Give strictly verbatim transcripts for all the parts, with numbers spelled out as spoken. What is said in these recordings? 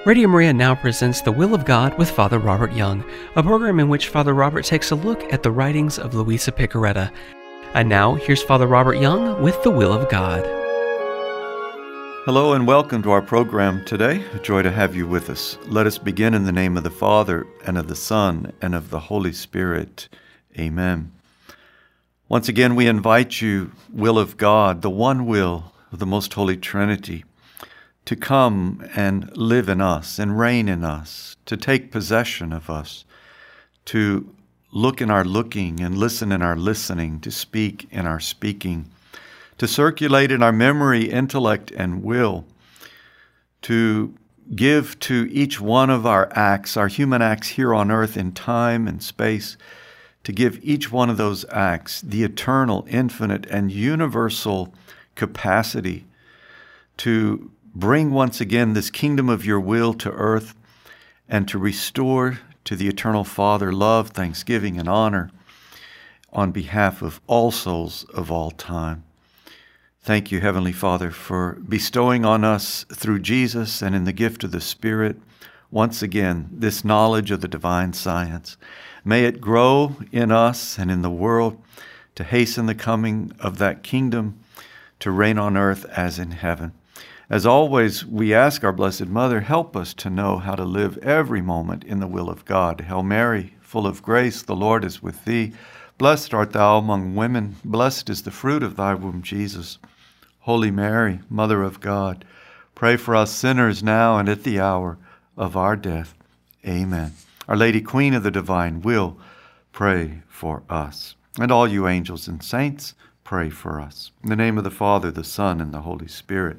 Radio Maria now presents The Will of God with Father Robert Young, a program in which Father Robert takes a look at the writings of Luisa Piccarreta. And now, here's Father Robert Young with The Will of God. Hello and welcome to our program today. A joy to have you with us. Let us begin in the name of the Father, and of the Son, and of the Holy Spirit. Amen. Once again, we invite you, will of God, the one will of the Most Holy Trinity, to come and live in us and reign in us, to take possession of us, to look in our looking and listen in our listening, to speak in our speaking, to circulate in our memory, intellect, and will, to give to each one of our acts, our human acts here on earth in time and space, to give each one of those acts the eternal, infinite, and universal capacity to bring once again this kingdom of your will to earth and to restore to the eternal Father love, thanksgiving, and honor on behalf of all souls of all time. Thank you, Heavenly Father, for bestowing on us through Jesus and in the gift of the Spirit, once again, this knowledge of the divine science. May it grow in us and in the world to hasten the coming of that kingdom to reign on earth as in heaven. As always, we ask our Blessed Mother, help us to know how to live every moment in the will of God. Hail Mary, full of grace, the Lord is with thee. Blessed art thou among women, blessed is the fruit of thy womb, Jesus. Holy Mary, Mother of God, pray for us sinners now and at the hour of our death. Amen. Our Lady, Queen of the Divine Will, pray for us. And all you angels and saints, pray for us. In the name of the Father, the Son, and the Holy Spirit.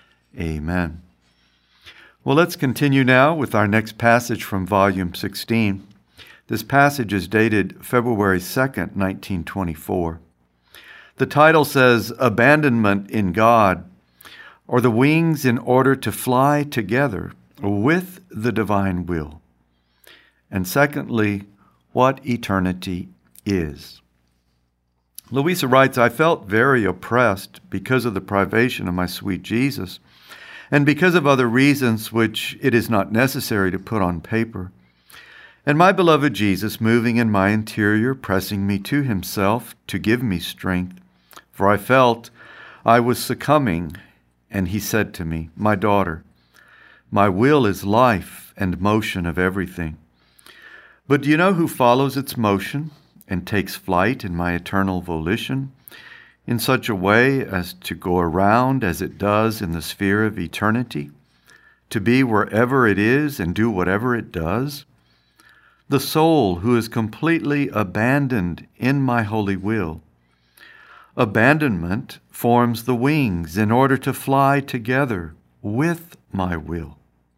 Amen. Well, let's continue now with our next passage from volume sixteen. This passage is dated February second, nineteen twenty-four. The title says, Abandonment in God, or the wings in order to fly together with the divine will. And secondly, what eternity is. Luisa writes, I felt very oppressed because of the privation of my sweet Jesus, and because of other reasons which it is not necessary to put on paper. And my beloved Jesus, moving in my interior, pressing me to himself to give me strength, for I felt I was succumbing, and he said to me, My daughter, my will is life and motion of everything. But do you know who follows its motion and takes flight in my eternal volition, in such a way as to go around as it does in the sphere of eternity, to be wherever it is and do whatever it does? The soul who is completely abandoned in my holy will. Abandonment forms the wings in order to fly together with my will.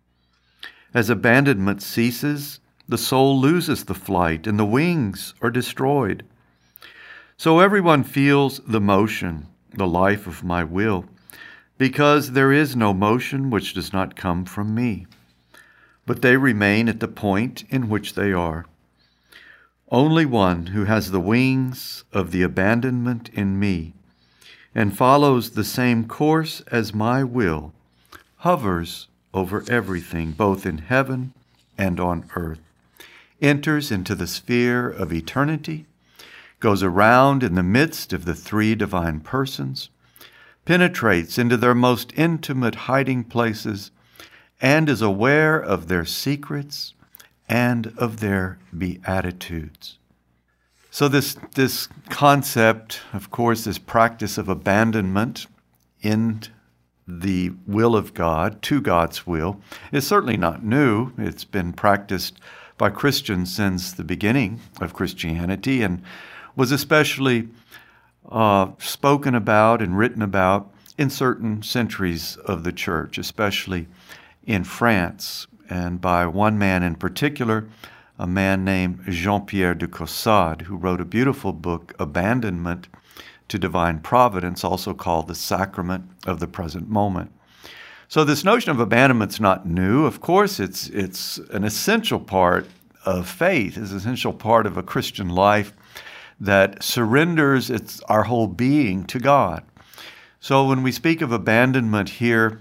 As abandonment ceases, the soul loses the flight and the wings are destroyed. So everyone feels the motion, the life of my will, because there is no motion which does not come from me, but they remain at the point in which they are. Only one who has the wings of the abandonment in me and follows the same course as my will hovers over everything, both in heaven and on earth, enters into the sphere of eternity, goes around in the midst of the three divine persons, penetrates into their most intimate hiding places, and is aware of their secrets and of their beatitudes. So this, this concept, of course, this practice of abandonment in the will of God, to God's will, is certainly not new. It's been practiced by Christians since the beginning of Christianity, and was especially uh, spoken about and written about in certain centuries of the church, especially in France, and by one man in particular, a man named Jean-Pierre de Caussade, who wrote a beautiful book, Abandonment to Divine Providence, also called The Sacrament of the Present Moment. So this notion of abandonment is not new. Of course, it's it's an essential part of faith, it's an essential part of a Christian life that surrenders its our whole being to God. So when we speak of abandonment here,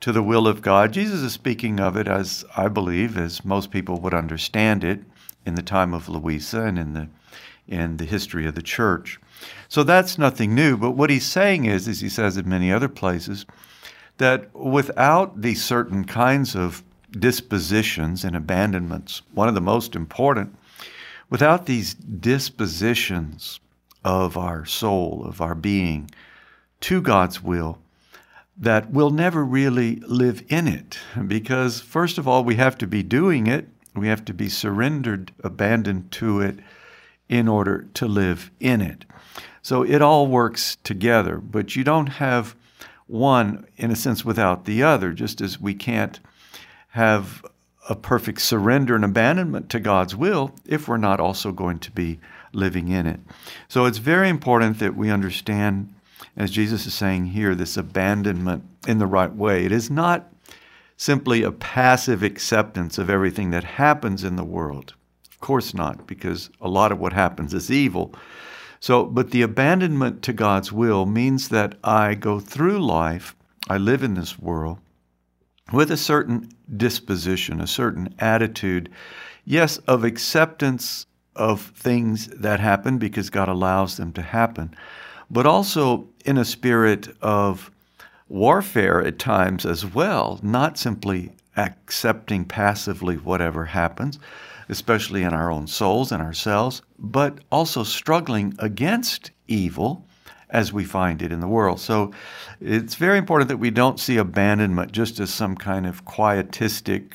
to the will of God. Jesus is speaking of it as, I believe, as most people would understand it in the time of Louisa and in the in the history of the church. So that's nothing new, but what he's saying is, as he says in many other places, that without these certain kinds of dispositions and abandonments, one of the most important, without these dispositions of our soul, of our being, to God's will, that we'll never really live in it. Because first of all, we have to be doing it. We have to be surrendered, abandoned to it in order to live in it. So it all works together, but you don't have one, in a sense, without the other, just as we can't have a perfect surrender and abandonment to God's will if we're not also going to be living in it. So it's very important that we understand, as Jesus is saying here, this abandonment in the right way. It is not simply a passive acceptance of everything that happens in the world. Of course not, because a lot of what happens is evil. So, but the abandonment to God's will means that I go through life, I live in this world, with a certain disposition, a certain attitude, yes, of acceptance of things that happen because God allows them to happen, but also in a spirit of warfare at times as well, not simply accepting passively whatever happens, especially in our own souls and ourselves, but also struggling against evil as we find it in the world. So it's very important that we don't see abandonment just as some kind of quietistic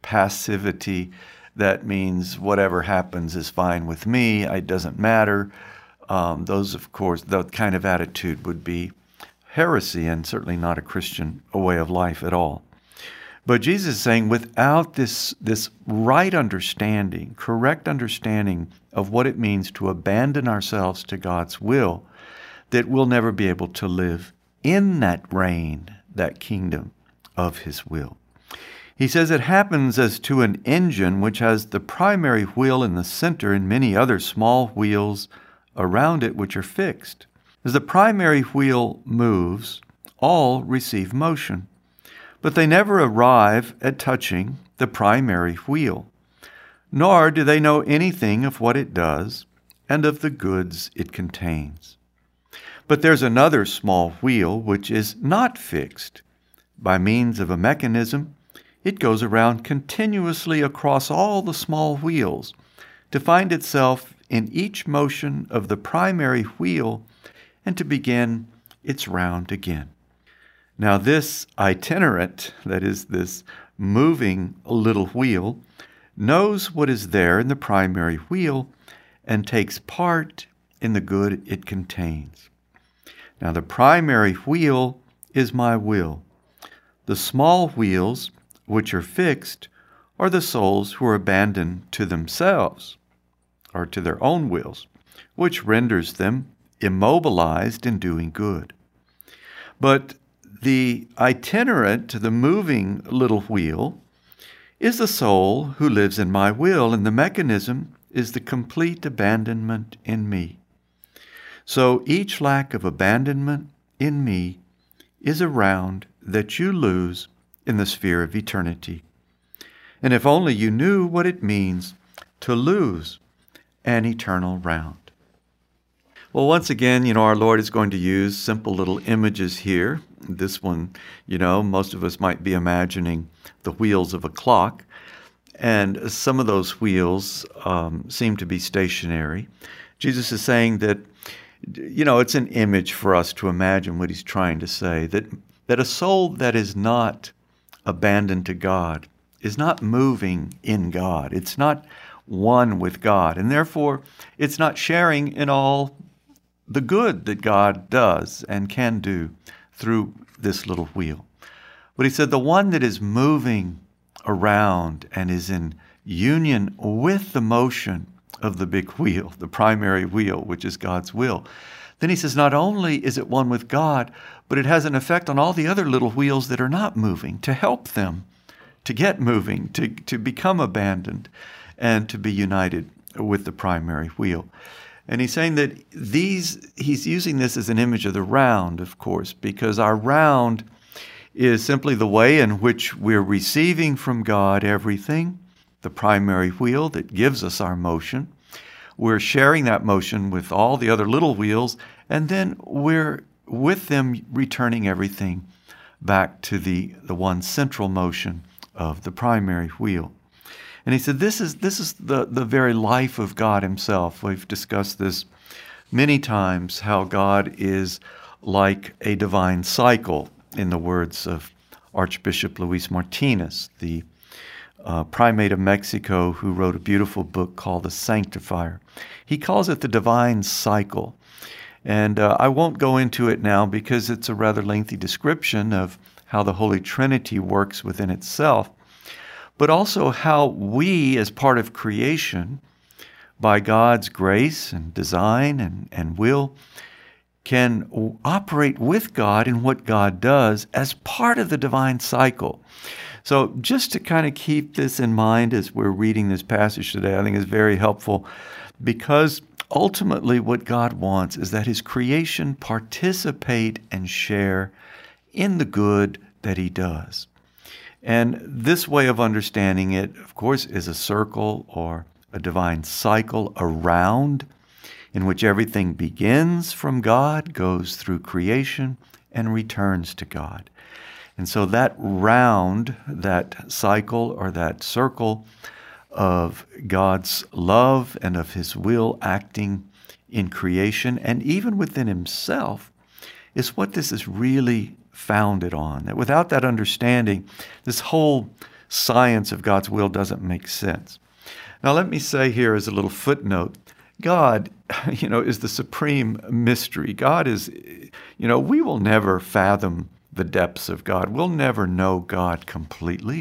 passivity that means whatever happens is fine with me, it doesn't matter. Um, those, of course, that kind of attitude would be heresy and certainly not a Christian way of life at all. But Jesus is saying without this, this right understanding, correct understanding of what it means to abandon ourselves to God's will, that we'll never be able to live in that reign, that kingdom of His will. He says it happens as to an engine which has the primary wheel in the center and many other small wheels around it which are fixed. As the primary wheel moves, all receive motion, but they never arrive at touching the primary wheel, nor do they know anything of what it does and of the goods it contains. But there's another small wheel which is not fixed. By means of a mechanism, it goes around continuously across all the small wheels to find itself in each motion of the primary wheel and to begin its round again. Now this itinerant, that is this moving little wheel, knows what is there in the primary wheel and takes part in the good it contains. Now the primary wheel is my will. The small wheels, which are fixed, are the souls who are abandoned to themselves, or to their own wills, which renders them immobilized in doing good. But the itinerant, the moving little wheel, is the soul who lives in my will, and the mechanism is the complete abandonment in me. So each lack of abandonment in me is a round that you lose in the sphere of eternity. And if only you knew what it means to lose an eternal round. Well, once again, you know, our Lord is going to use simple little images here. This one, you know, most of us might be imagining the wheels of a clock, and some of those wheels um, seem to be stationary. Jesus is saying that, you know, it's an image for us to imagine what He's trying to say, that, that a soul that is not abandoned to God is not moving in God. It's not one with God, and therefore it's not sharing in all the good that God does and can do through this little wheel. But He said the one that is moving around and is in union with the motion of the big wheel, the primary wheel, which is God's will, then He says not only is it one with God, but it has an effect on all the other little wheels that are not moving, to help them to get moving, to, to become abandoned, and to be united with the primary wheel. And He's saying that these, He's using this as an image of the round, of course, because our round is simply the way in which we're receiving from God everything, the primary wheel that gives us our motion. We're sharing that motion with all the other little wheels, and then we're with them returning everything back to the, the one central motion of the primary wheel. And he said, this is this is the, the very life of God himself. We've discussed this many times, how God is like a divine cycle, in the words of Archbishop Luis Martinez, the uh, primate of Mexico, who wrote a beautiful book called The Sanctifier. He calls it the divine cycle. And uh, I won't go into it now because it's a rather lengthy description of how the Holy Trinity works within itself, but also how we, as part of creation, by God's grace and design and, and will, can operate with God in what God does as part of the divine cycle. So just to kind of keep this in mind as we're reading this passage today, I think is very helpful, because ultimately what God wants is that his creation participate and share in the good that he does. And this way of understanding it, of course, is a circle or a divine cycle around, in which everything begins from God, goes through creation, and returns to God. And so that round, that cycle or that circle of God's love and of his will acting in creation and even within himself is what this is really founded on. That without that understanding, this whole science of God's will doesn't make sense. Now let me say here as a little footnote, God, you know, is the supreme mystery. God is, you know, we will never fathom the depths of God. We'll never know God completely,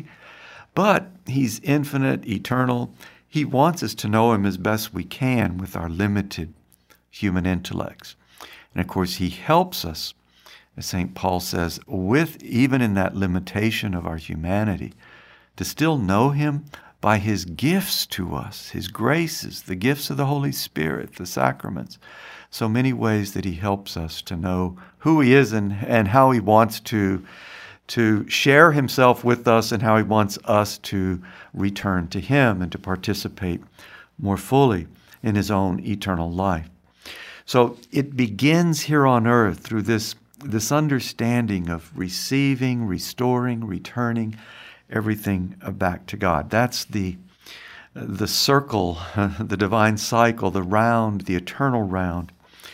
but he's infinite, eternal. He wants us to know him as best we can with our limited human intellects. And of course, he helps us, as Saint Paul says, with even in that limitation of our humanity, to still know him by his gifts to us, his graces, the gifts of the Holy Spirit, the sacraments. So many ways that he helps us to know who he is and, and how he wants to, to share himself with us and how he wants us to return to him and to participate more fully in his own eternal life. So it begins here on earth through this, this understanding of receiving, restoring, returning everything back to God. That's the the circle, the divine cycle, the round, the eternal round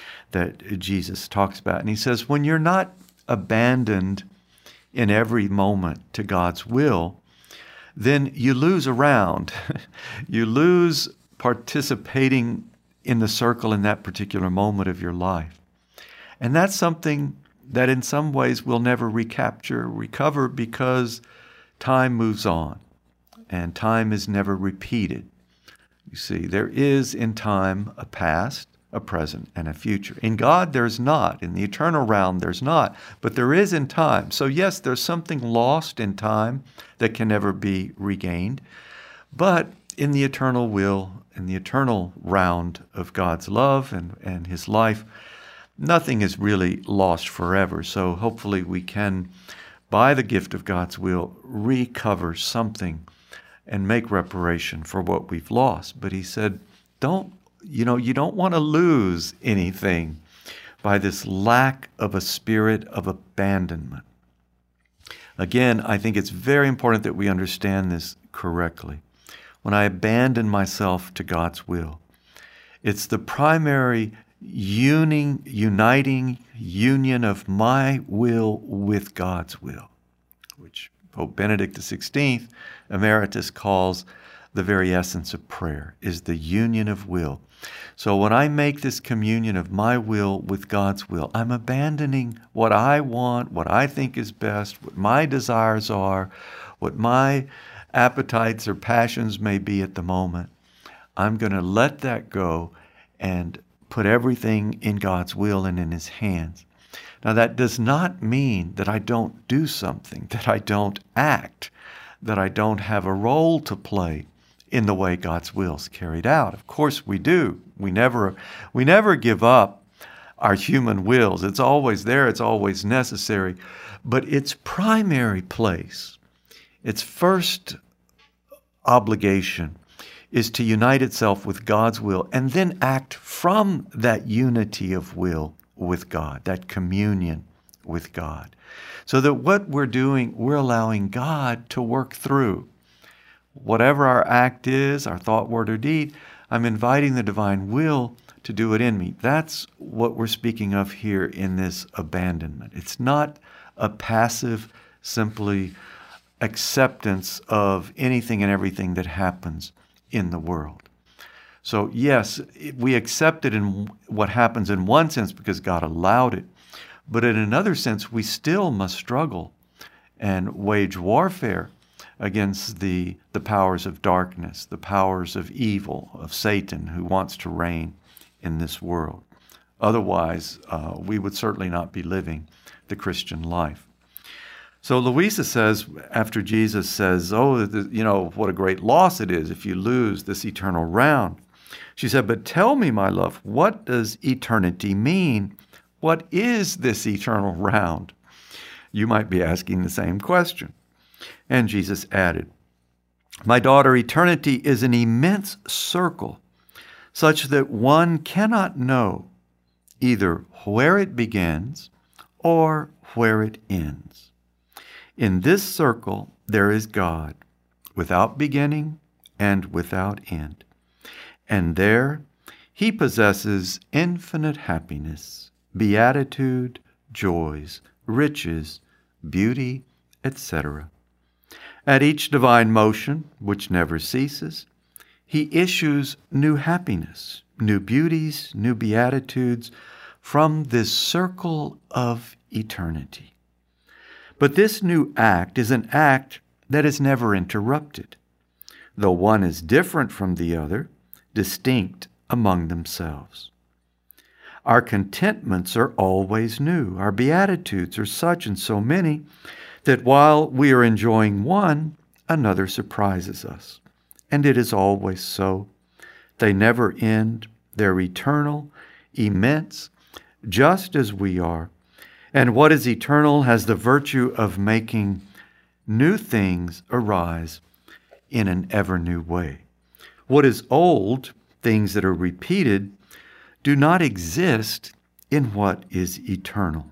that Jesus talks about. And he says, when you're not abandoned in every moment to God's will, then you lose a round. You lose participating in the circle in that particular moment of your life. And that's something that in some ways we'll never recapture, recover, because time moves on, and time is never repeated. You see, there is in time a past, a present, and a future. In God, there's not. In the eternal realm, there's not. But there is in time. So yes, there's something lost in time that can never be regained. But in the eternal will, in the eternal round of God's love and, and his life, nothing is really lost forever. So hopefully we can, by the gift of God's will, recover something and make reparation for what we've lost. But he said, don't, you know, you don't want to lose anything by this lack of a spirit of abandonment. Again, I think it's very important that we understand this correctly. When I abandon myself to God's will, it's the primary Uning, uniting union of my will with God's will, which Pope Benedict the sixteenth, Emeritus, calls the very essence of prayer, is the union of will. So when I make this communion of my will with God's will, I'm abandoning what I want, what I think is best, what my desires are, what my appetites or passions may be at the moment. I'm going to let that go and put everything in God's will and in his hands. Now, that does not mean that I don't do something, that I don't act, that I don't have a role to play in the way God's will is carried out. Of course we do. We never, we never give up our human wills. It's always there. It's always necessary. But its primary place, its first obligation, is to unite itself with God's will and then act from that unity of will with God, that communion with God. So that what we're doing, we're allowing God to work through. Whatever our act is, our thought, word, or deed, I'm inviting the divine will to do it in me. That's what we're speaking of here in this abandonment. It's not a passive, simply acceptance of anything and everything that happens in the world. So yes, we accept it in what happens in one sense because God allowed it, but in another sense, we still must struggle and wage warfare against the, the powers of darkness, the powers of evil, of Satan, who wants to reign in this world. Otherwise, uh, we would certainly not be living the Christian life. So Louisa says, after Jesus says, oh, the, you know, what a great loss it is if you lose this eternal round. She said, but tell me, my love, what does eternity mean? What is this eternal round? You might be asking the same question. And Jesus added, my daughter, eternity is an immense circle, such that one cannot know either where it begins or where it ends. In this circle, there is God, without beginning and without end. And there, he possesses infinite happiness, beatitude, joys, riches, beauty, et cetera. At each divine motion, which never ceases, he issues new happiness, new beauties, new beatitudes from this circle of eternity. But this new act is an act that is never interrupted, though one is different from the other, distinct among themselves. Our contentments are always new. Our beatitudes are such and so many that while we are enjoying one, another surprises us. And it is always so. They never end. They're eternal, immense, just as we are. And what is eternal has the virtue of making new things arise in an ever new way. What is old, things that are repeated, do not exist in what is eternal.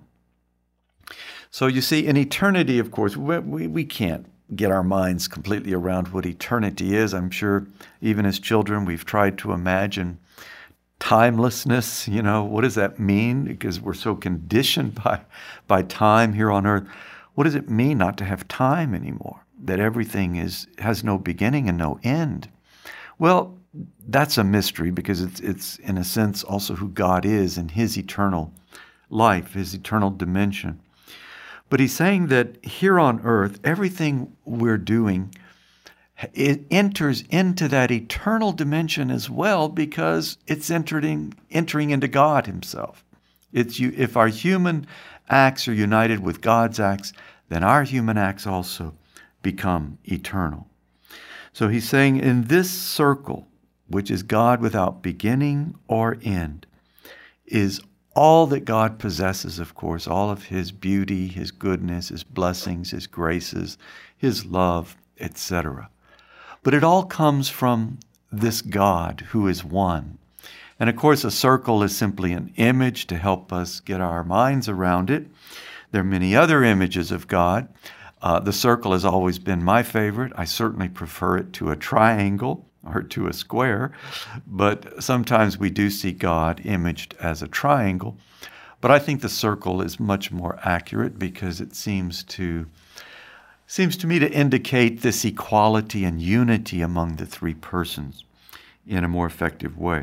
So you see, in eternity, of course, we, we, we can't get our minds completely around what eternity is. I'm sure even as children, we've tried to imagine timelessness. You know, what does that mean? Because we're so conditioned by, by time here on earth. What does it mean not to have time anymore? That everything is has no beginning and no end? Well, that's a mystery because it's, it's in a sense also who God is in his eternal life, his eternal dimension. But he's saying that here on earth, everything we're doing, it enters into that eternal dimension as well because it's entering, entering into God himself. It's you, if our human acts are united with God's acts, then our human acts also become eternal. So he's saying in this circle, which is God without beginning or end, is all that God possesses, of course, all of his beauty, his goodness, his blessings, his graces, his love, et cetera. But it all comes from this God who is one. And of course, a circle is simply an image to help us get our minds around it. There are many other images of God. Uh, the circle has always been my favorite. I certainly prefer it to a triangle or to a square, but sometimes we do see God imaged as a triangle. But I think the circle is much more accurate because it seems to seems to me to indicate this equality and unity among the three persons in a more effective way.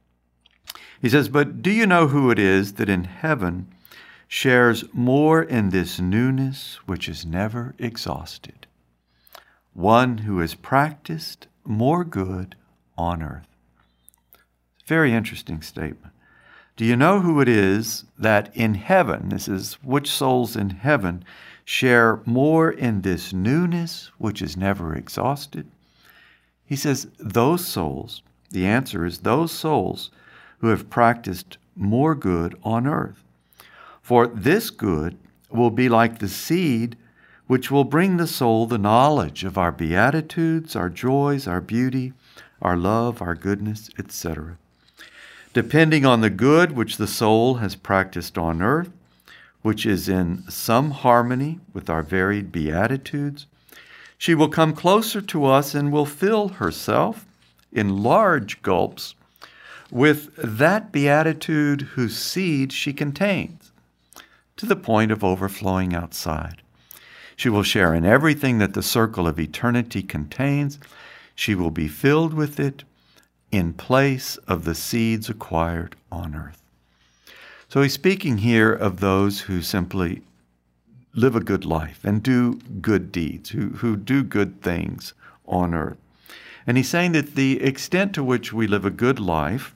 He says, but do you know who it is that in heaven shares more in this newness which is never exhausted? One who has practiced more good on earth. Very interesting statement. Do you know who it is that in heaven, this is which souls in heaven, share more in this newness which is never exhausted? He says, those souls, the answer is those souls who have practiced more good on earth. For this good will be like the seed which will bring the soul the knowledge of our beatitudes, our joys, our beauty, our love, our goodness, et cetera. Depending on the good which the soul has practiced on earth, which is in some harmony with our varied beatitudes, she will come closer to us and will fill herself in large gulps with that beatitude whose seed she contains, to the point of overflowing outside. She will share in everything that the circle of eternity contains. She will be filled with it in place of the seeds acquired on earth. So he's speaking here of those who simply live a good life and do good deeds, who, who do good things on earth. And he's saying that the extent to which we live a good life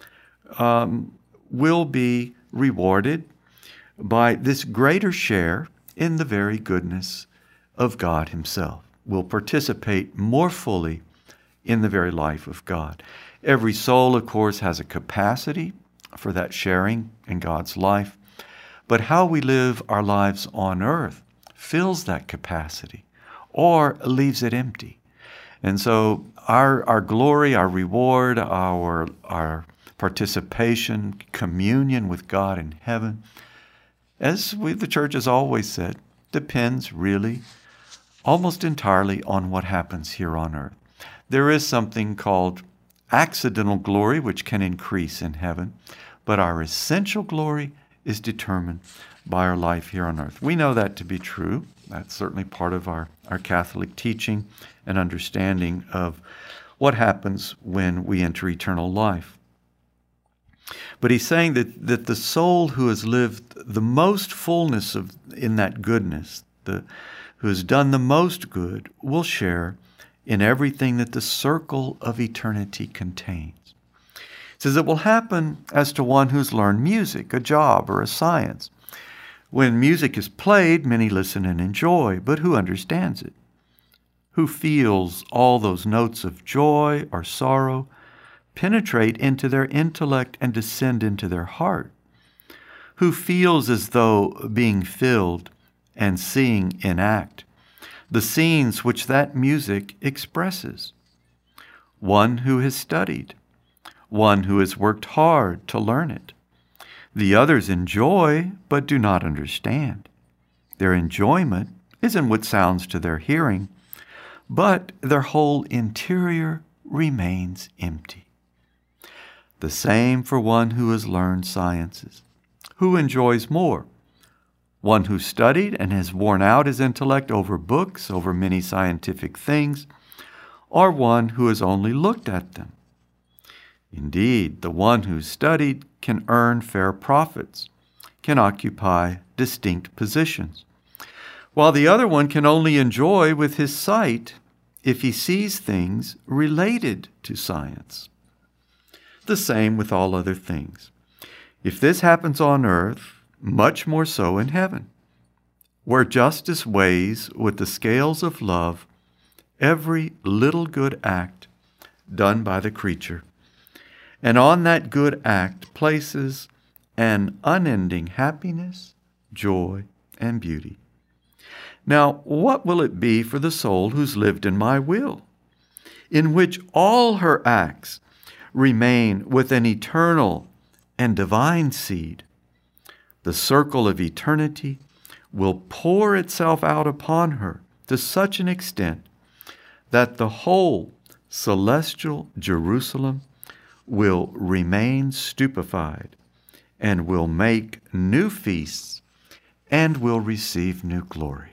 um, will be rewarded by this greater share in the very goodness of God himself. We'll participate more fully in the very life of God. Every soul, of course, has a capacity for that sharing in God's life, but how we live our lives on earth fills that capacity or leaves it empty. And so our our glory, our reward, our our participation, communion with God in heaven, as we, the church has always said, depends really almost entirely on what happens here on earth. There is something called accidental glory, which can increase in heaven, but our essential glory is determined by our life here on earth. We know that to be true. That's certainly part of our, our Catholic teaching and understanding of what happens when we enter eternal life. But he's saying that, that the soul who has lived the most fullness of in that goodness, the, who has done the most good, will share in everything that the circle of eternity contains. He says it will happen as to one who's learned music, a job, or a science. When music is played, many listen and enjoy, but who understands it? Who feels all those notes of joy or sorrow penetrate into their intellect and descend into their heart? Who feels as though being filled and seeing in act the scenes which that music expresses? One who has studied, one who has worked hard to learn it. The others enjoy but do not understand. Their enjoyment isn't what sounds to their hearing, but their whole interior remains empty. The same for one who has learned sciences. Who enjoys more? One who studied and has worn out his intellect over books, over many scientific things, or one who has only looked at them? Indeed, the one who studied can earn fair profits, can occupy distinct positions, while the other one can only enjoy with his sight if he sees things related to science. The same with all other things. If this happens on earth, much more so in heaven, where justice weighs with the scales of love every little good act done by the creature, and on that good act places an unending happiness, joy, and beauty. Now, what will it be for the soul who's lived in my will, in which all her acts remain with an eternal and divine seed? The circle of eternity will pour itself out upon her to such an extent that the whole celestial Jerusalem will remain stupefied and will make new feasts and will receive new glory.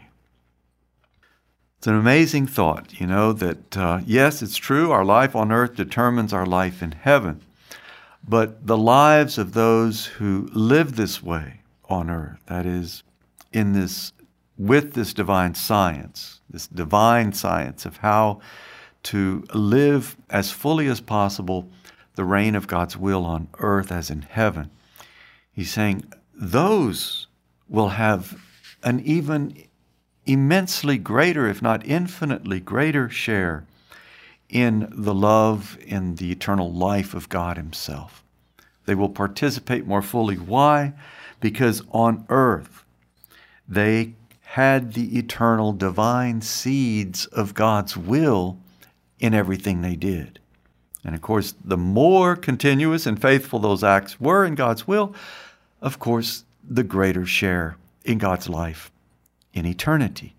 It's an amazing thought, you know, that uh, yes, it's true, our life on earth determines our life in heaven, but the lives of those who live this way on earth, that is, in this, with this divine science, this divine science of how to live as fully as possible the reign of God's will on earth as in heaven. He's saying those will have an even immensely greater, if not infinitely greater, share in the love, in the eternal life of God himself. They will participate more fully. Why? Because on earth, they had the eternal divine seeds of God's will in everything they did. And of course, the more continuous and faithful those acts were in God's will, of course, the greater share in God's life in eternity.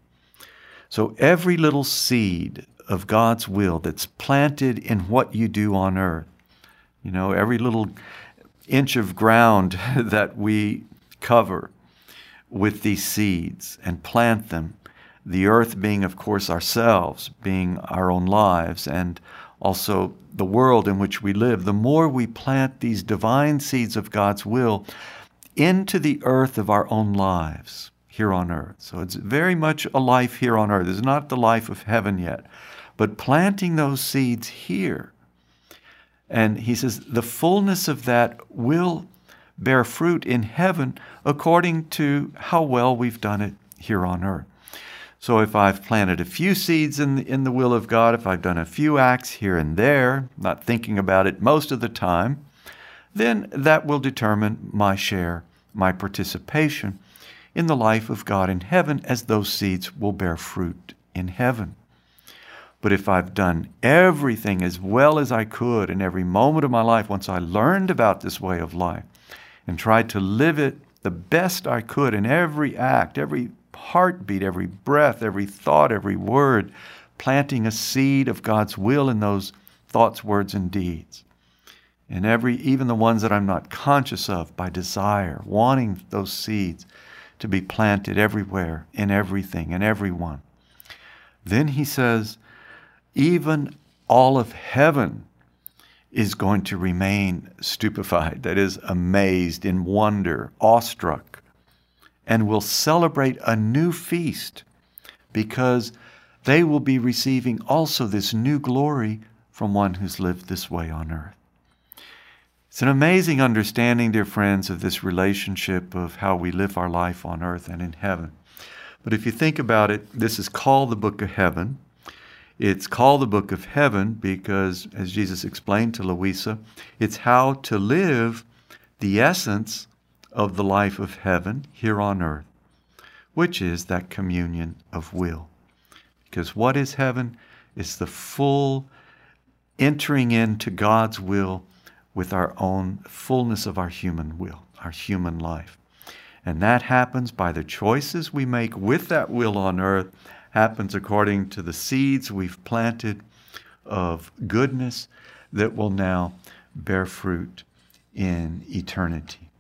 So every little seed of God's will that's planted in what you do on earth, you know, every little inch of ground that we cover with these seeds and plant them, the earth being, of course, ourselves, being our own lives, and also the world in which we live, the more we plant these divine seeds of God's will into the earth of our own lives here on earth. So it's very much a life here on earth. It's not the life of heaven yet, but planting those seeds here. And he says the fullness of that will bear fruit in heaven according to how well we've done it here on earth. So if I've planted a few seeds in the, in the will of God, if I've done a few acts here and there, not thinking about it most of the time, then that will determine my share, my participation in the life of God in heaven, as those seeds will bear fruit in heaven. But if I've done everything as well as I could in every moment of my life, once I learned about this way of life and tried to live it the best I could in every act, every heartbeat, every breath, every thought, every word, planting a seed of God's will in those thoughts, words, and deeds. And every, even the ones that I'm not conscious of by desire, wanting those seeds to be planted everywhere, in everything, in everyone. Then he says, even all of heaven is going to remain stupefied, that is, amazed, in wonder, awestruck, and will celebrate a new feast because they will be receiving also this new glory from one who's lived this way on earth. It's an amazing understanding, dear friends, of this relationship of how we live our life on earth and in heaven. But if you think about it, this is called the Book of Heaven. It's called the Book of Heaven because, as Jesus explained to Louisa, it's how to live the essence of the life of heaven here on earth, which is that communion of will. Because what is heaven? It's the full entering into God's will with our own fullness of our human will, our human life. And that happens by the choices we make with that will on earth, happens according to the seeds we've planted of goodness that will now bear fruit in eternity.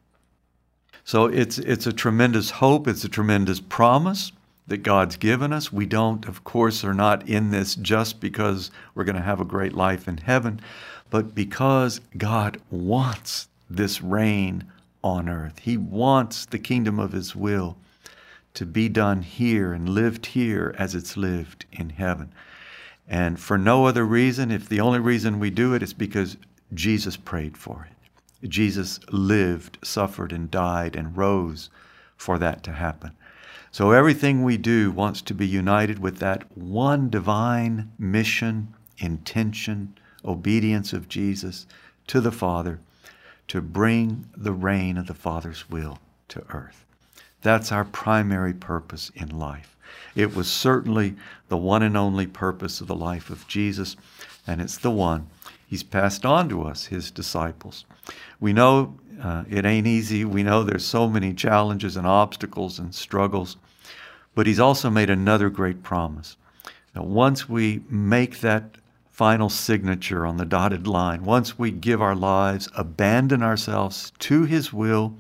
So it's it's a tremendous hope, it's a tremendous promise that God's given us. We don't, of course, are not in this just because we're going to have a great life in heaven, but because God wants this reign on earth. He wants the kingdom of His will to be done here and lived here as it's lived in heaven. And for no other reason, if the only reason we do it is because Jesus prayed for it. Jesus lived, suffered, and died and rose for that to happen. So everything we do wants to be united with that one divine mission, intention, obedience of Jesus to the Father to bring the reign of the Father's will to earth. That's our primary purpose in life. It was certainly the one and only purpose of the life of Jesus, and it's the one He's passed on to us, His disciples. We know uh, it ain't easy. We know there's so many challenges and obstacles and struggles, but He's also made another great promise. That once we make that final signature on the dotted line, once we give our lives, abandon ourselves to His will,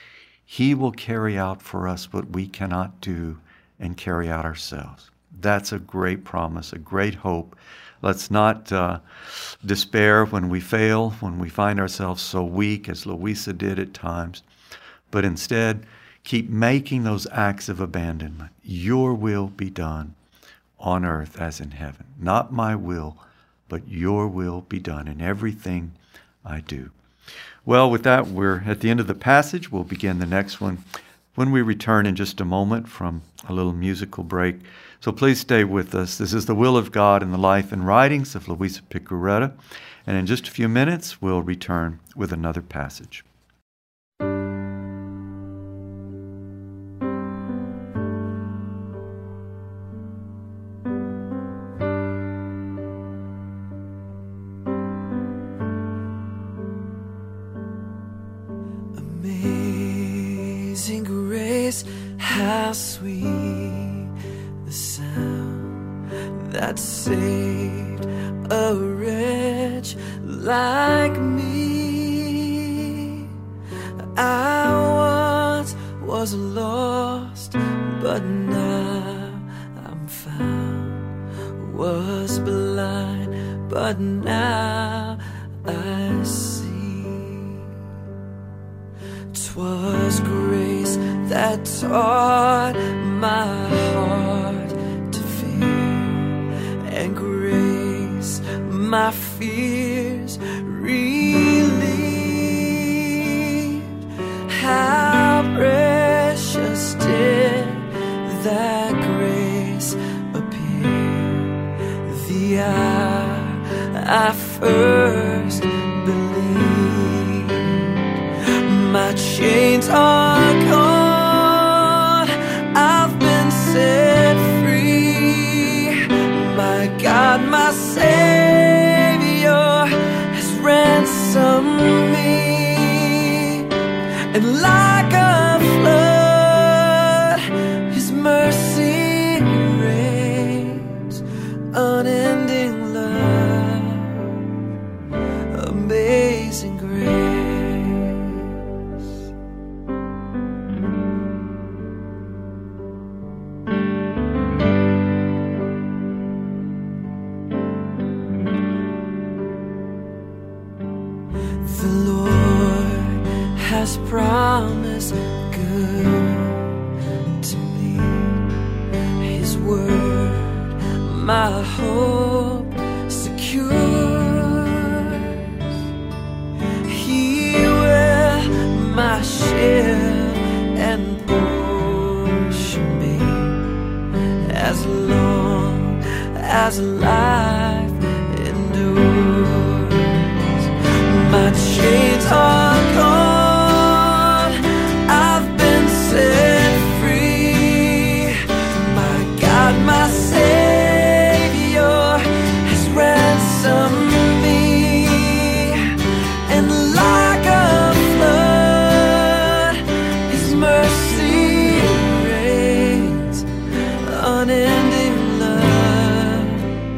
He will carry out for us what we cannot do and carry out ourselves. That's a great promise, a great hope. Let's not uh, despair when we fail, when we find ourselves so weak, as Louisa did at times, but instead keep making those acts of abandonment. Your will be done on earth as in heaven. Not my will, but your will be done in everything I do. Well, with that, we're at the end of the passage. We'll begin the next one when we return in just a moment from a little musical break. So please stay with us. This is the will of God in the life and writings of Louisa Piccarreta. And in just a few minutes, we'll return with another passage. Amazing grace, how sweet the sound that saved a wretch like me. I once was lost, but now I'm found. Was blind, but now I see. 'Twas grace that taught my heart to fear, and grace my fears relieved. How precious did that grace appear the hour I first believed. My chains are gone, I've been set free. My God, my Savior has ransomed me. And like a flood, His mercy reigns. Unending love, amazing grace. Has promised good to me. His word, my hope secures. He will my shield and portion be, as long as life endures. My chains are gone, my Savior has ransomed me. And like a flood, His mercy reigns. Unending love,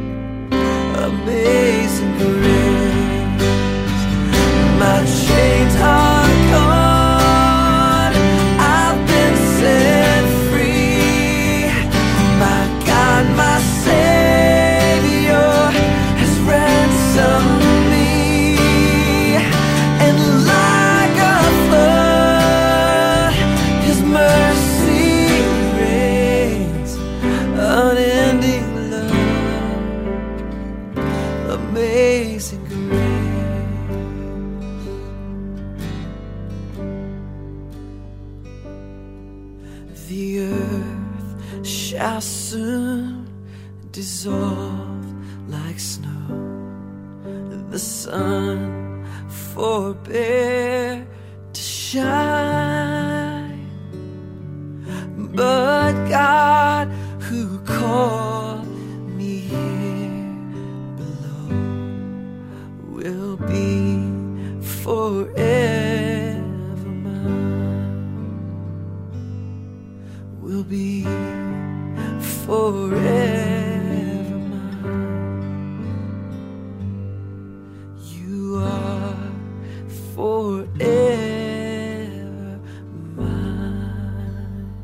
amazing grace. My chains are gone, I've been set free. My God, my Savior has ransomed me. And like a flood, His mercy reigns. Unending love, amazing grace. The earth shall soon dissolve like snow. The sun forbear to shine, but God who called me here below will be forever mine. Will be forever mine. You are forever mine.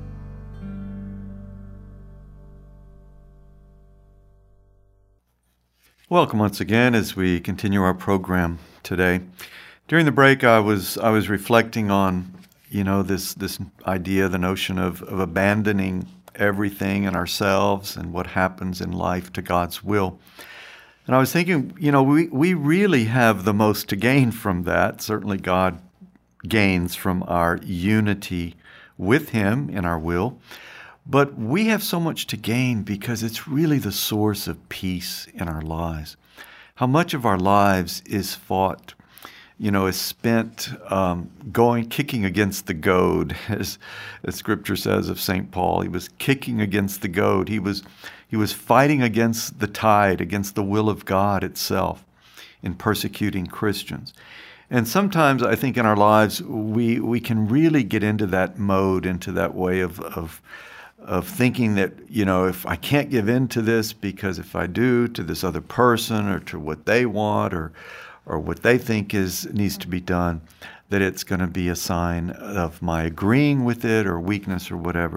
Welcome once again as we continue our program today. During the break, I was I was reflecting on, you know, this this idea, the notion of, of abandoning everything and ourselves and what happens in life to God's will. And I was thinking, you know, we, we really have the most to gain from that. Certainly God gains from our unity with Him in our will. But we have so much to gain because it's really the source of peace in our lives. how much of our lives is fought, you know, is spent um, going, kicking against the goad, as, as Scripture says of Saint Paul. He was kicking against the goad. He was, he was fighting against the tide, against the will of God itself in persecuting Christians. And sometimes I think in our lives we we can really get into that mode, into that way of of of thinking that, you know, if I can't give in to this, because if I do to this other person or to what they want or or what they think is needs to be done, that it's going to be a sign of my agreeing with it or weakness or whatever.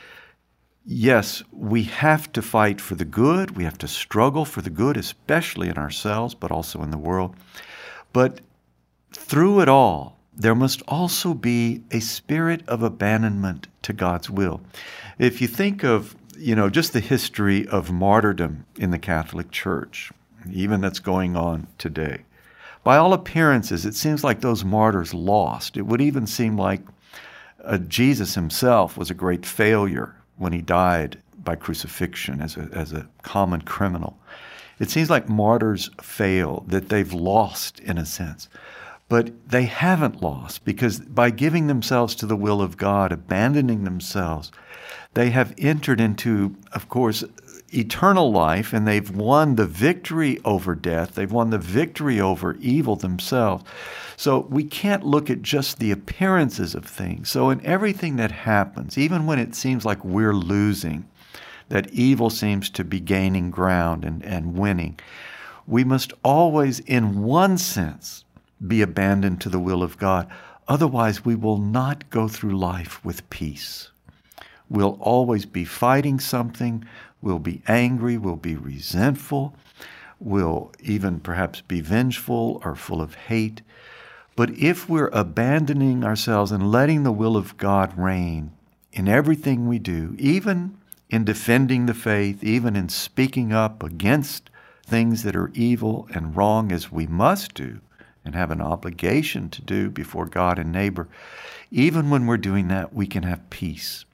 Yes, we have to fight for the good. We have to struggle for the good, especially in ourselves, but also in the world. But through it all, there must also be a spirit of abandonment to God's will. If you think of, you know, just the history of martyrdom in the Catholic Church, even that's going on today, by all appearances, it seems like those martyrs lost. It would even seem like uh, Jesus himself was a great failure when he died by crucifixion as a, as a common criminal. It seems like martyrs fail, that they've lost in a sense. But they haven't lost, because by giving themselves to the will of God, abandoning themselves, they have entered into, of course, eternal life, and they've won the victory over death. They've won the victory over evil themselves. So we can't look at just the appearances of things. So in everything that happens, even when it seems like we're losing, that evil seems to be gaining ground and, and winning, we must always, in one sense, be abandoned to the will of God. Otherwise, we will not go through life with peace. We'll always be fighting something. We'll be angry. We'll be resentful. We'll even perhaps be vengeful or full of hate. But if we're abandoning ourselves and letting the will of God reign in everything we do, even in defending the faith, even in speaking up against things that are evil and wrong, as we must do and have an obligation to do before God and neighbor, even when we're doing that, we can have peace.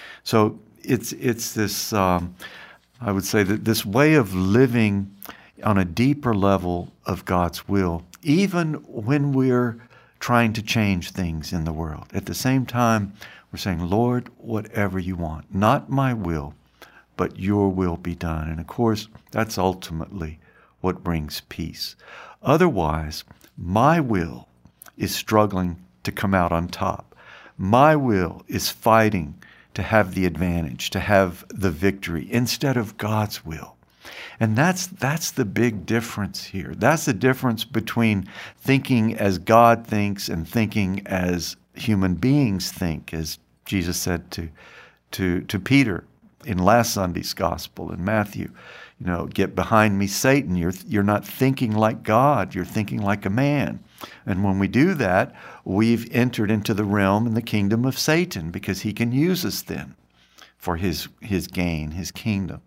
So it's it's this, um, I would say that this way of living on a deeper level of God's will, even when we're trying to change things in the world. At the same time, we're saying, Lord, whatever you want, not my will, but your will be done. And of course, that's ultimately what brings peace. Otherwise, my will is struggling to come out on top. My will is fighting to have the advantage, to have the victory, instead of God's will. And that's that's the big difference here. That's the difference between thinking as God thinks and thinking as human beings think, as Jesus said to to to Peter in last Sunday's gospel in Matthew. You know, get behind me, Satan. You're you're not thinking like God. You're thinking like a man. And when we do that, we've entered into the realm and the kingdom of Satan, because he can use us then for his his gain, his kingdom.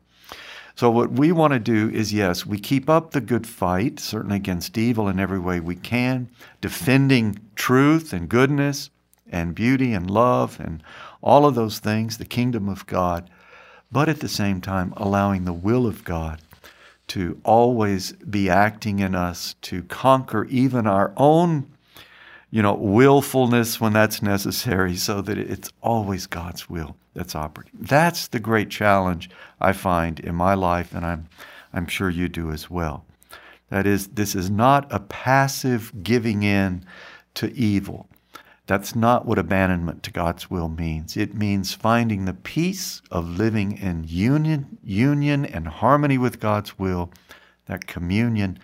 So what we want to do is, yes, we keep up the good fight, certainly against evil in every way we can, defending truth and goodness and beauty and love and all of those things, the kingdom of God, but at the same time allowing the will of God to always be acting in us, to conquer even our own, you know, willfulness when that's necessary, so that it's always God's will that's operating. That's the great challenge I find in my life, and I'm I'm sure you do as well. That is, this is not a passive giving in to evil. That's not what abandonment to God's will means. It means finding the peace of living in union, union and harmony with God's will, that communion,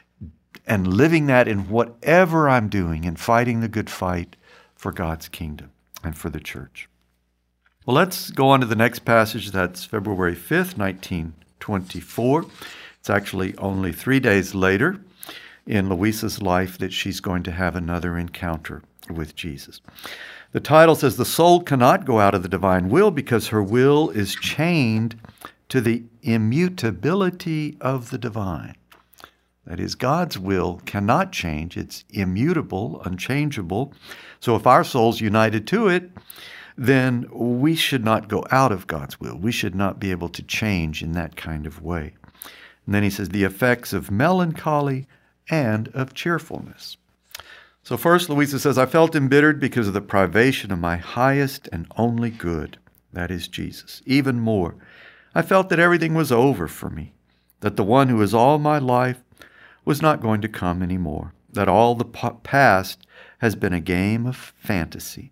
and living that in whatever I'm doing and fighting the good fight for God's kingdom and for the church. Well, let's go on to the next passage. That's February fifth, nineteen twenty-four. It's actually only three days later in Louisa's life that she's going to have another encounter with Jesus. The title says, "The soul cannot go out of the divine will because her will is chained to the immutability of the divine." That is, God's will cannot change. It's immutable, unchangeable. So if our soul's united to it, then we should not go out of God's will. We should not be able to change in that kind of way. And then he says, the effects of melancholy and of cheerfulness. So first, Louisa says, I felt embittered because of the privation of my highest and only good, that is Jesus. Even more, I felt that everything was over for me, that the one who is all my life was not going to come anymore, that all the past has been a game of fantasy.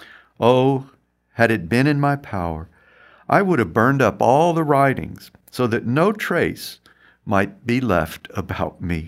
Oh, had it been in my power, I would have burned up all the writings so that no trace might be left about me.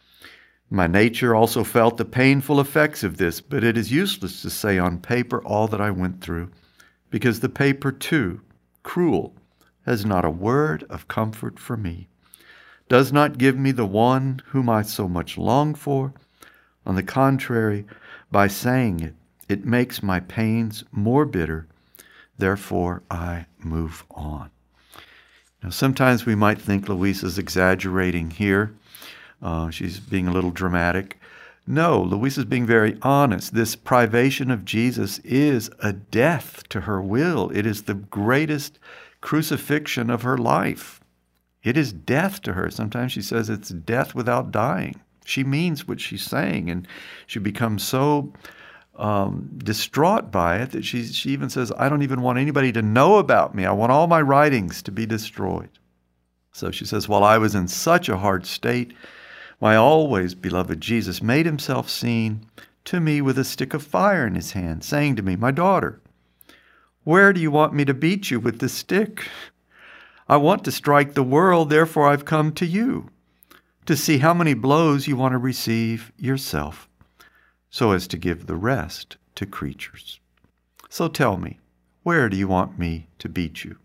My nature also felt the painful effects of this, but it is useless to say on paper all that I went through, because the paper, too, cruel, has not a word of comfort for me, does not give me the one whom I so much long for. On the contrary, by saying it, it makes my pains more bitter. Therefore, I move on. Now, sometimes we might think Louisa's exaggerating here. Uh, she's being a little dramatic. No, Louisa's being very honest. This privation of Jesus is a death to her will. It is the greatest crucifixion of her life. It is death to her. Sometimes she says it's death without dying. She means what she's saying, and she becomes so um, distraught by it that she, she even says, I don't even want anybody to know about me. I want all my writings to be destroyed. So she says, while I was in such a hard state, my always beloved Jesus made himself seen to me with a stick of fire in his hand, saying to me, my daughter, where do you want me to beat you with this stick? I want to strike the world, therefore I've come to you, to see how many blows you want to receive yourself, so as to give the rest to creatures. So tell me, where do you want me to beat you?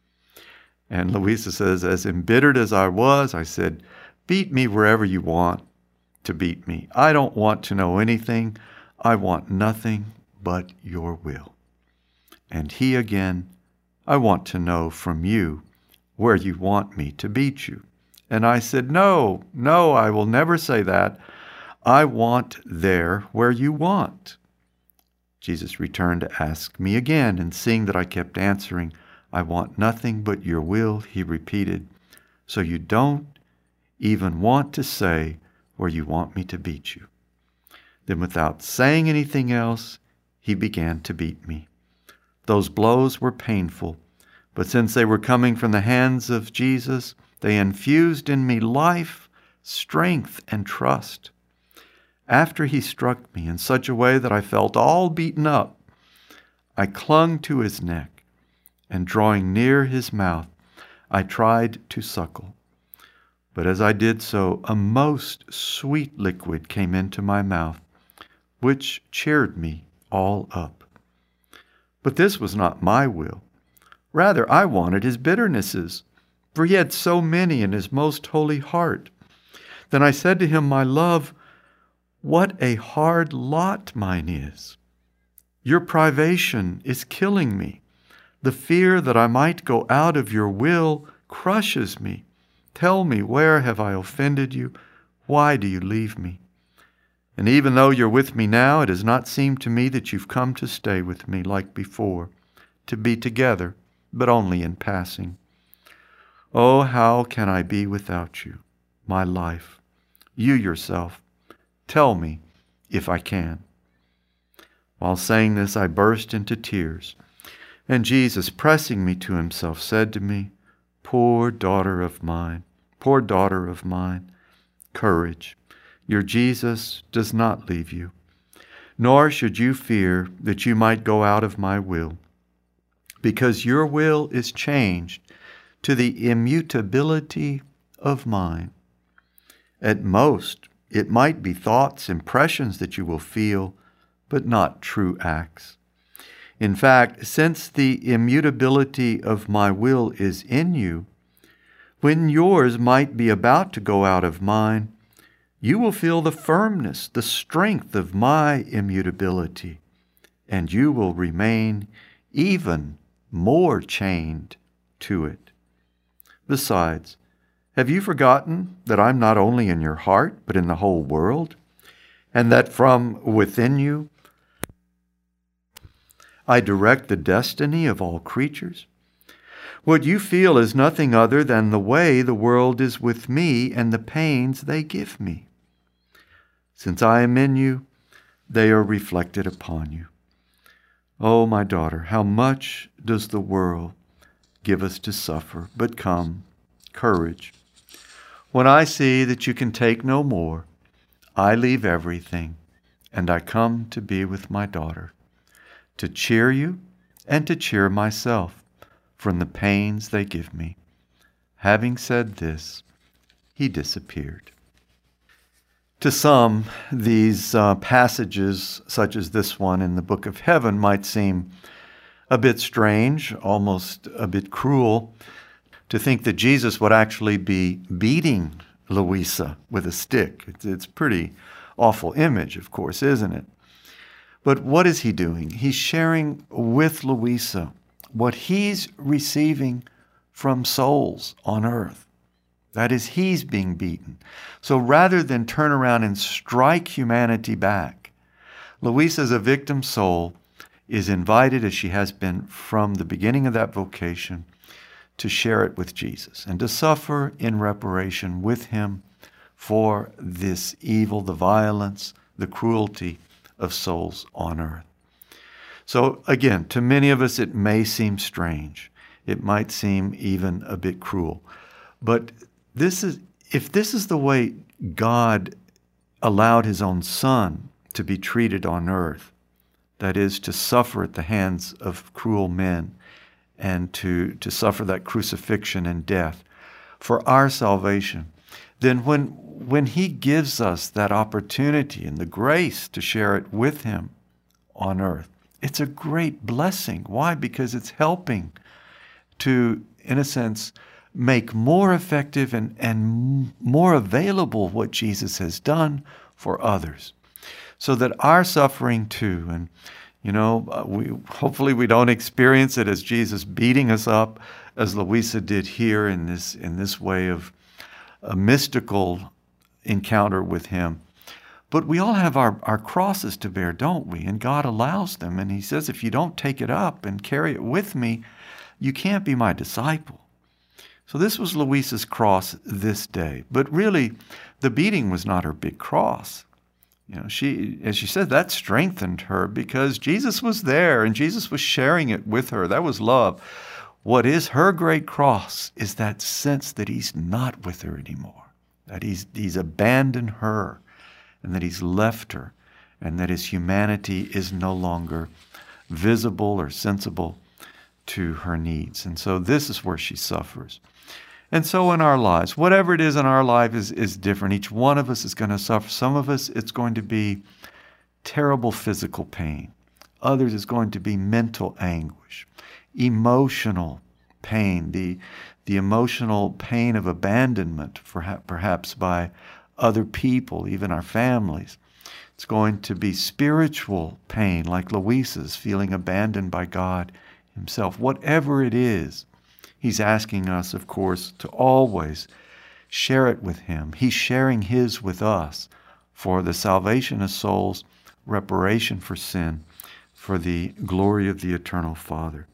And Louisa says, as embittered as I was, I said, beat me wherever you want to beat me. I don't want to know anything. I want nothing but your will. And he again, I want to know from you where you want me to beat you. And I said, no, no, I will never say that. I want there where you want. Jesus returned to ask me again, and seeing that I kept answering, I want nothing but your will, he repeated, so you don't even want to say where you want me to beat you. Then without saying anything else, he began to beat me. Those blows were painful, but since they were coming from the hands of Jesus, they infused in me life, strength, and trust. After he struck me in such a way that I felt all beaten up, I clung to his neck, and drawing near his mouth, I tried to suckle. But as I did so, a most sweet liquid came into my mouth, which cheered me all up. But this was not my will. Rather, I wanted his bitternesses, for he had so many in his most holy heart. Then I said to him, my love, what a hard lot mine is. Your privation is killing me. The fear that I might go out of your will crushes me. Tell me, where have I offended you? Why do you leave me? And even though you're with me now, it does not seem to me that you've come to stay with me like before, to be together, but only in passing. Oh, how can I be without you, my life? You yourself, tell me if I can. While saying this, I burst into tears, and Jesus, pressing me to himself, said to me, Poor daughter of mine, poor daughter of mine, courage, your Jesus does not leave you, nor should you fear that you might go out of my will, because your will is changed to the immutability of mine. At most, it might be thoughts, impressions that you will feel, but not true acts. In fact, since the immutability of my will is in you, when yours might be about to go out of mine, you will feel the firmness, the strength of my immutability, and you will remain even more chained to it. Besides, have you forgotten that I'm not only in your heart, but in the whole world, and that from within you I direct the destiny of all creatures? What you feel is nothing other than the way the world is with me and the pains they give me. Since I am in you, they are reflected upon you. Oh, my daughter, how much does the world give us to suffer? But come, courage. When I see that you can take no more, I leave everything, and I come to be with my daughter, to cheer you and to cheer myself from the pains they give me. Having said this, he disappeared. To some, these uh, passages, such as this one in the Book of Heaven, might seem a bit strange, almost a bit cruel, to think that Jesus would actually be beating Louisa with a stick. It's, it's a pretty awful image, of course, isn't it? But what is he doing? He's sharing with Louisa what he's receiving from souls on earth. That is, he's being beaten. So rather than turn around and strike humanity back, Louisa, as a victim soul, is invited, as she has been from the beginning of that vocation, to share it with Jesus and to suffer in reparation with him for this evil, the violence, the cruelty of souls on earth. So again, to many of us it may seem strange. It might seem even a bit cruel. But this is, if this is the way God allowed his own Son to be treated on earth, that is, to suffer at the hands of cruel men and to, to suffer that crucifixion and death for our salvation, then when, when he gives us that opportunity and the grace to share it with him on earth, it's a great blessing. Why? Because it's helping to, in a sense, make more effective and, and more available what Jesus has done for others, so that our suffering too, and you know, we hopefully we don't experience it as Jesus beating us up, as Louisa did here in this in this way of a mystical encounter with him. But we all have our, our crosses to bear, don't we? And God allows them. And he says, if you don't take it up and carry it with me, you can't be my disciple. So this was Louisa's cross this day. But really, the beating was not her big cross. You know, she, as she said, that strengthened her because Jesus was there and Jesus was sharing it with her. That was love. What is her great cross is that sense that he's not with her anymore, that he's, he's abandoned her and that he's left her and that his humanity is no longer visible or sensible to her needs. And so this is where she suffers. And so in our lives, whatever it is in our life is, is different. Each one of us is going to suffer. Some of us, it's going to be terrible physical pain. Others, it's going to be mental anguish, emotional pain, the, the emotional pain of abandonment, perhaps by other people, even our families. It's going to be spiritual pain, like Louisa's, feeling abandoned by God himself. Whatever it is, he's asking us, of course, to always share it with him. He's sharing his with us for the salvation of souls, reparation for sin, for the glory of the eternal Father.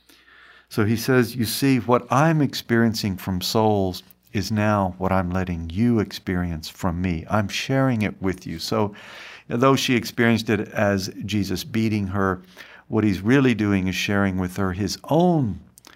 So he says, you see, what I'm experiencing from souls is now what I'm letting you experience from me. I'm sharing it with you. So though she experienced it as Jesus beating her, what he's really doing is sharing with her his own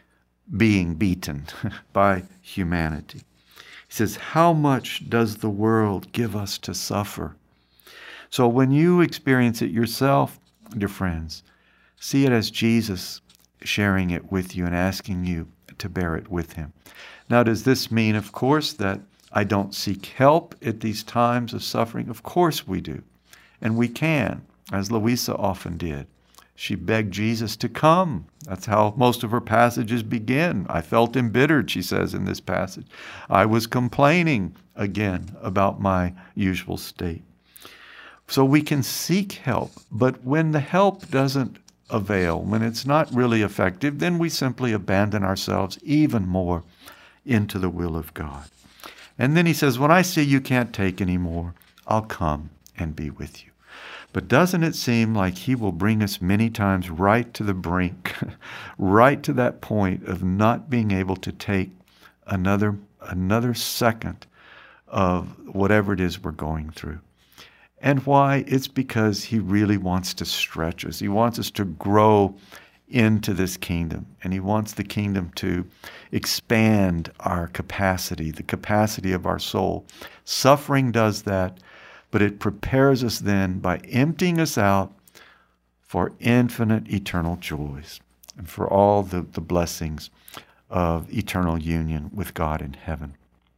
being beaten by humanity. He says, how much does the world give us to suffer? So when you experience it yourself, dear friends, see it as Jesus sharing it with you and asking you to bear it with him. Now, does this mean, of course, that I don't seek help at these times of suffering? Of course we do. And we can, as Louisa often did. She begged Jesus to come. That's how most of her passages begin. I felt embittered, she says in this passage. I was complaining again about my usual state. So we can seek help, but when the help doesn't avail, when it's not really effective, then we simply abandon ourselves even more into the will of God. And then he says, when I see you can't take anymore, I'll come and be with you. But doesn't it seem like he will bring us many times right to the brink, right to that point of not being able to take another another second of whatever it is we're going through? And why? It's because he really wants to stretch us. He wants us to grow into this kingdom, and he wants the kingdom to expand our capacity, the capacity of our soul. Suffering does that, but it prepares us then by emptying us out for infinite eternal joys and for all the, the blessings of eternal union with God in heaven.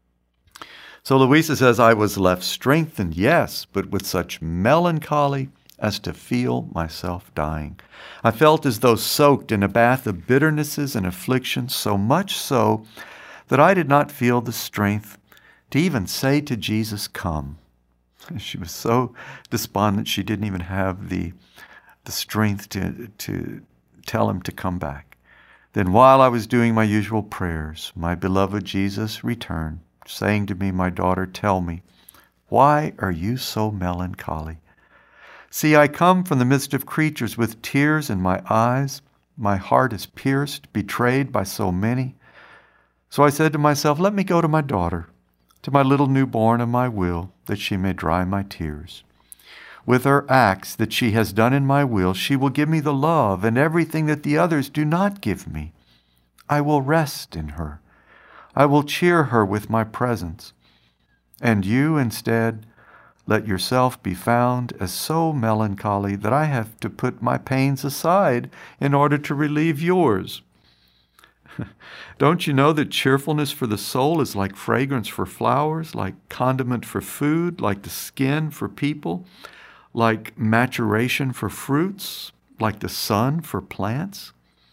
So Louisa says, I was left strengthened, yes, but with such melancholy as to feel myself dying. I felt as though soaked in a bath of bitternesses and afflictions, so much so that I did not feel the strength to even say to Jesus, come. She was so despondent she didn't even have the, the strength to, to tell him to come back. Then while I was doing my usual prayers, my beloved Jesus returned, saying to me, my daughter, tell me, why are you so melancholy? See, I come from the midst of creatures with tears in my eyes. My heart is pierced, betrayed by so many. So I said to myself, let me go to my daughter, to my little newborn of my will, that she may dry my tears. With her acts that she has done in my will, she will give me the love and everything that the others do not give me. I will rest in her. I will cheer her with my presence. And you, instead, let yourself be found as so melancholy that I have to put my pains aside in order to relieve yours. Don't you know that cheerfulness for the soul is like fragrance for flowers, like condiment for food, like the skin for people, like maturation for fruits, like the sun for plants?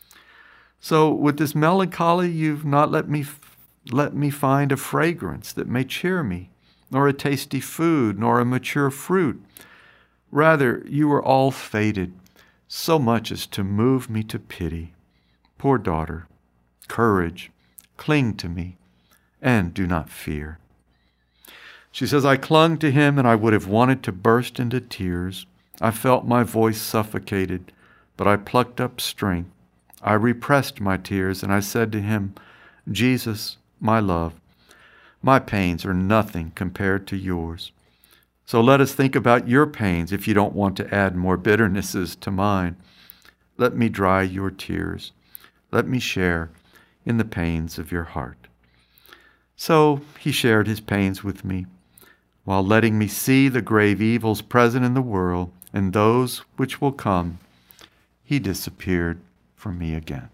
So with this melancholy, you've not let me let me find a fragrance that may cheer me, nor a tasty food, nor a mature fruit. Rather, you are all fated, so much as to move me to pity. Poor daughter, courage, cling to me, and do not fear. She says, I clung to him, and I would have wanted to burst into tears. I felt my voice suffocated, but I plucked up strength. I repressed my tears, and I said to him, Jesus, my love, my pains are nothing compared to yours. So let us think about your pains if you don't want to add more bitternesses to mine. Let me dry your tears. Let me share in the pains of your heart. So he shared his pains with me, while letting me see the grave evils present in the world and those which will come. He disappeared from me again.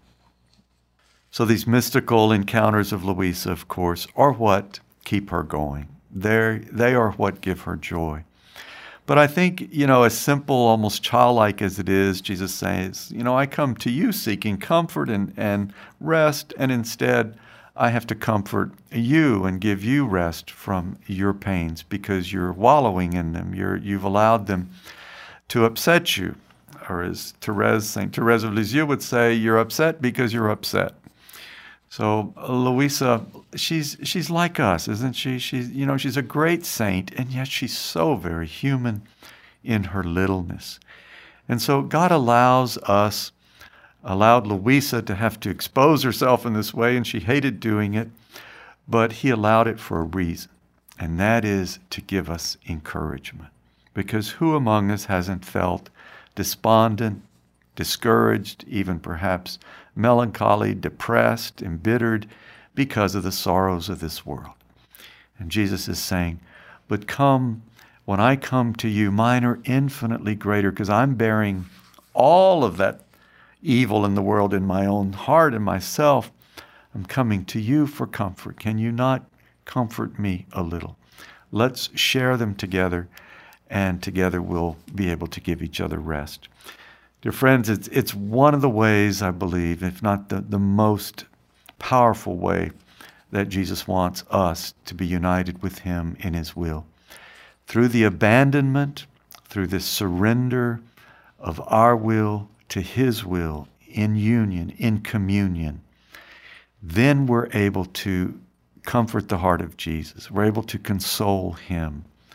So these mystical encounters of Louisa, of course, are what keep her going. They're, they are what give her joy. But I think, you know, as simple, almost childlike as it is, Jesus says, you know, I come to you seeking comfort and, and rest, and instead I have to comfort you and give you rest from your pains because you're wallowing in them. You're, you've allowed them to upset you. Or as Therese, Saint Therese of Lisieux would say, you're upset because you're upset. So Louisa, she's she's like us, isn't she? She's you know she's a great saint, and yet she's so very human in her littleness. And so God allows us, allowed Louisa to have to expose herself in this way, and she hated doing it, but he allowed it for a reason, and that is to give us encouragement. Because who among us hasn't felt despondent, discouraged, even perhaps melancholy, depressed, embittered because of the sorrows of this world? And Jesus is saying, but come, when I come to you, mine are infinitely greater because I'm bearing all of that evil in the world in my own heart and myself. I'm coming to you for comfort. Can you not comfort me a little? Let's share them together, and together we'll be able to give each other rest. Dear friends, it's it's one of the ways, I believe, if not the, the most powerful way, that Jesus wants us to be united with him in his will. Through the abandonment, through this surrender of our will to his will, in union, in communion, then we're able to comfort the heart of Jesus. We're able to console him.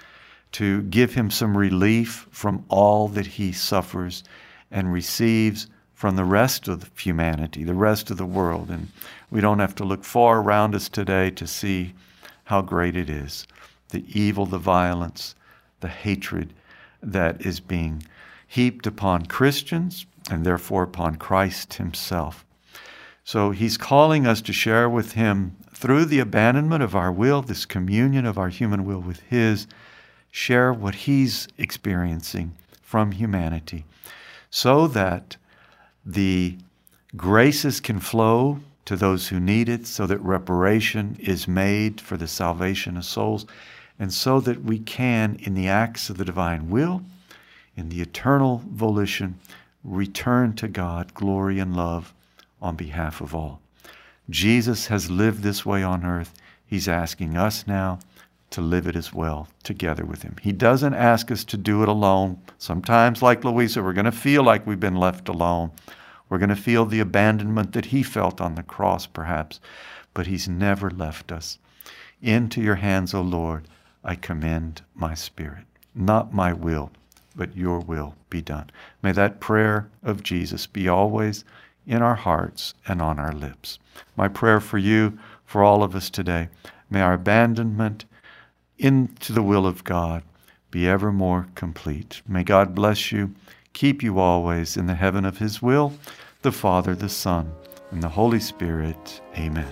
to give him some relief from all that he suffers and receives from the rest of humanity, the rest of the world. And we don't have to look far around us today to see how great it is. The evil, the violence, the hatred that is being heaped upon Christians and therefore upon Christ himself. So he's calling us to share with him through the abandonment of our will, this communion of our human will with his, share what he's experiencing from humanity so that the graces can flow to those who need it, so that reparation is made for the salvation of souls, and so that we can, in the acts of the divine will, in the eternal volition, return to God glory and love on behalf of all. Jesus has lived this way on earth. He's asking us now to live it as well together with him. He doesn't ask us to do it alone. Sometimes, like Louisa, we're going to feel like we've been left alone. We're going to feel the abandonment that he felt on the cross, perhaps. But he's never left us. Into your hands, O Lord, I commend my spirit. Not my will, but your will be done. May that prayer of Jesus be always in our hearts and on our lips. My prayer for you, for all of us today, may our abandonment into the will of God be ever more complete. May God bless you, keep you always in the heaven of his will, the Father, the Son, and the Holy Spirit. Amen.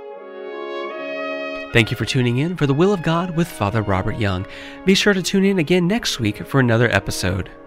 Thank you for tuning in for The Will of God with Father Robert Young. Be sure to tune in again next week for another episode.